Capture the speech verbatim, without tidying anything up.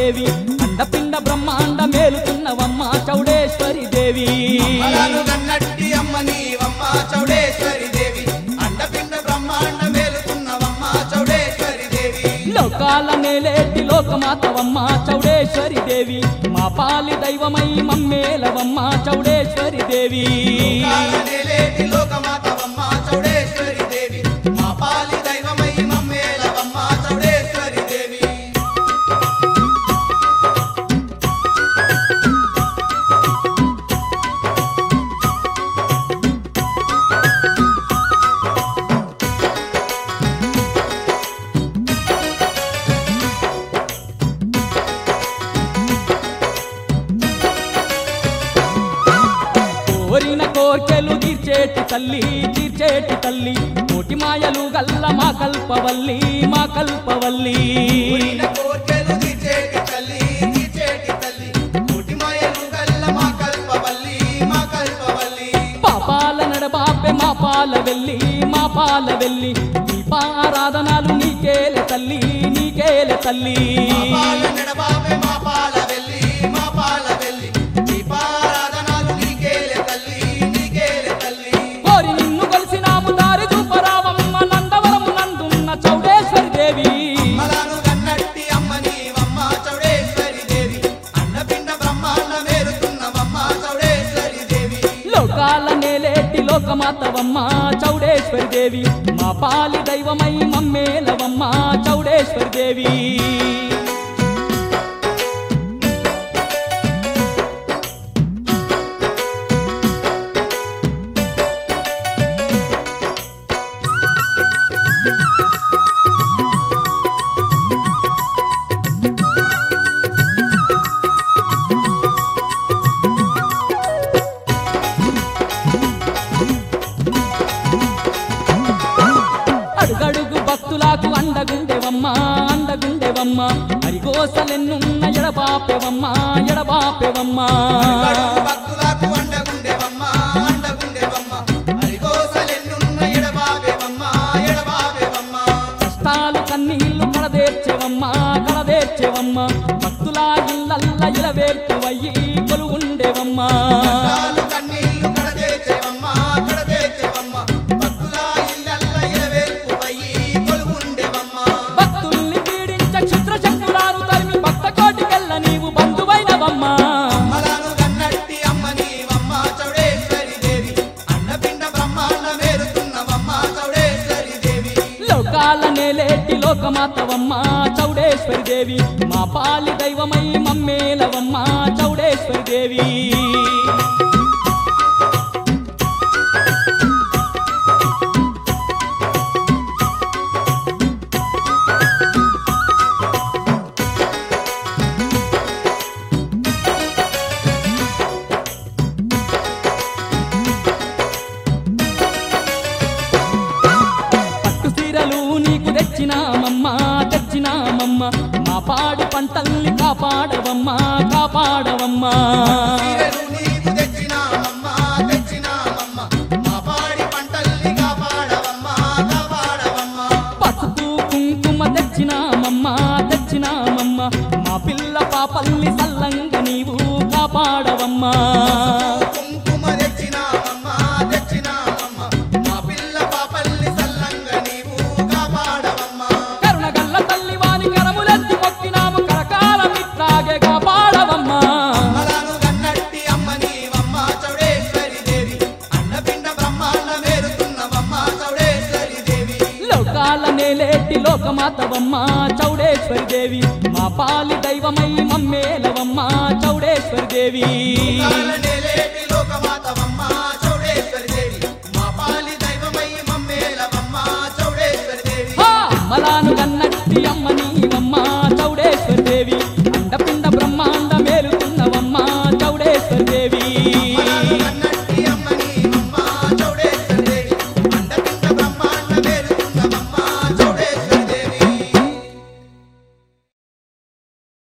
దేవి అండపిండ బ్రహ్మాండ మేలుతున్నవమ్మ చౌడేశ్వరి దేవి గన్నట్టి అమ్మ నీవమ్మ చౌడేశ్వరి దేవి అండపిండ బ్రహ్మాండ మేలుతున్నవమ్మ చౌడేశ్వరి దేవి లోకాల నేలేటి లోకమాతవమ్మ చౌడేశ్వరి దేవి మా పాలి దైవమై మమ్మేలవమ్మ చౌడేశ్వరి దేవి నేలేటి లోకమాతవమ్మ చౌడేశ్వరి దేవి మా పాలి దైవమై మమ్మేలవమ్మ చౌడేశ్వరి దేవి కోరిన కోర్కెలు తీర్చేటి తల్లి తీర్చేటి తల్లి కోటి మాయలు గల్ల మా కల్పవల్లి మా కల్పవల్లి కోర్కెలు తీర్చేటి తల్లి తీర్చేటి తల్లి కోటి మాయలు గల్ల మా కల్పవల్లి మా కల్పవల్లి పాపాల నడబాపె మా పాల వెళ్ళి మా పాల వెళ్ళి దీపారాధనాలు నీకేలే తల్లి నీకేలే తల్లి పాపాల నడబాపె మా పాల వెళ్ళి మా పాల వెళ్ళి దీపారాధనాలు నీకేలే తల్లి నీకేలే తల్లి కోరి నిన్ను కలిసినాము దారి చూపరావమ్మ నందవరము నందున్న చౌడేశ్వరి దేవి మలాను గన్నట్టి అమ్మ నీవమ్మ చౌడేశ్వరి దేవి అన్నపిండ బ్రహ్మాండ మేలుతున్నవమ్మ చౌడేశ్వరి దేవి లోకాల నేలేటి లోకమాతవమ్మ చౌడేశ్వరి దేవి మా పాలి దైవమై మమ్మేలవమ్మ చౌడేశ్వరి దేవి అడుగడుగు భక్తులకు అండగుండెవమ్మ అండగుండెవమ్మ హరిగోసలెన్నున్న ఎడబాపెవమ్మ ఎడబాపెవమ్మ భక్తులకు అండగుండెవమ్మ అండగుండెవమ్మ హరిగోసలెన్నున్న ఎడబాబెవమ్మ ఎడబాబెవమ్మ కష్టాలు కన్నీళ్లు కడదేర్చెవమ్మ కడదేర్చెవమ్మ భక్తుల ఇళ్ళల్ల ఇలవేర్పువయ్యి కొలువుండెవమ్మ కష్టాలు కన్నీళ్లు కడదేర్చెవమ్మ కడదేర్చెవమ్మ భక్తుల ఇళ్ళల్ల ఇలవేల్పువయ్యి కొలువుండెవమ్మ భక్తుల్ని పీడించ క్షుద్ర శక్తులాను తరిమి భక్త కోటికెళ్ళ నీవు బంధువైనవమ్మ మలాను గన్నట్టి అమ్మ నీవమ్మ చౌడేశ్వరి దేవి అన్నపిండ బ్రహ్మాండ మేలుతున్నవమ్మ చౌడేశ్వరి దేవి లోకాల నేలేటి లోకమాతవమ్మ చౌడేశ్వరి దేవి మా పాలి దైవమై మమ్మేలవమ్మ చౌడేశ్వరి దేవి పట్టు సీరలు నీకు తెచ్చినామమ్మ తెచ్చినామమ్మ మా పాడి పంటల్ని కాపాడవమ్మ కాపాడవమ్మ చీరలు నీకు తెచ్చినామమ్మ తెచ్చినామమ్మ మా పాడి పంటల్ని కాపాడవమ్మ కాపాడవమ్మ పసుపు కుంకుమ తెచ్చినామమ్మ తెచ్చినామమ్మ మా పిల్ల పాపల్ని సల్లంగా నీవు కాపాడవమ్మ కుంకుమ తెచ్చినామమ్మ తెచ్చినామమ్మ మా పిల్ల పాపల్ని సల్లంగా నీవు కాపాడవమ్మ కరుణగల్ల తల్లి వాని కరములెత్తి మొక్కినాము కరకాలం ఇట్లాగే కాపాడవమ్మ మలాను గన్నట్టి అమ్మ నీవమ్మ చౌడేశ్వరి దేవి అన్నపిండ బ్రహ్మాండ మేలుతున్నవమ్మ చౌడేశ్వరి దేవి లోకాల నేలేటి లోకమాతవమ్మ చౌడేశ్వరి దేవి మా పాలి దైవమై మమ్మేలవమ్మ చౌడేశ్వరి దేవి నేలేటి లోకమాతవమ్మ చౌడేశ్వరి దేవి మా పాలి దైవమై మమ్మేలవమ్మ చౌడేశ్వరి దేవి మలాను గన్నట్టి అమ్మ నీవమ్మ చౌడేశ్వరి దేవి అండపిండ బ్రహ్మాండ మేలుతున్నవమ్మ చౌడేశ్వరి దేవి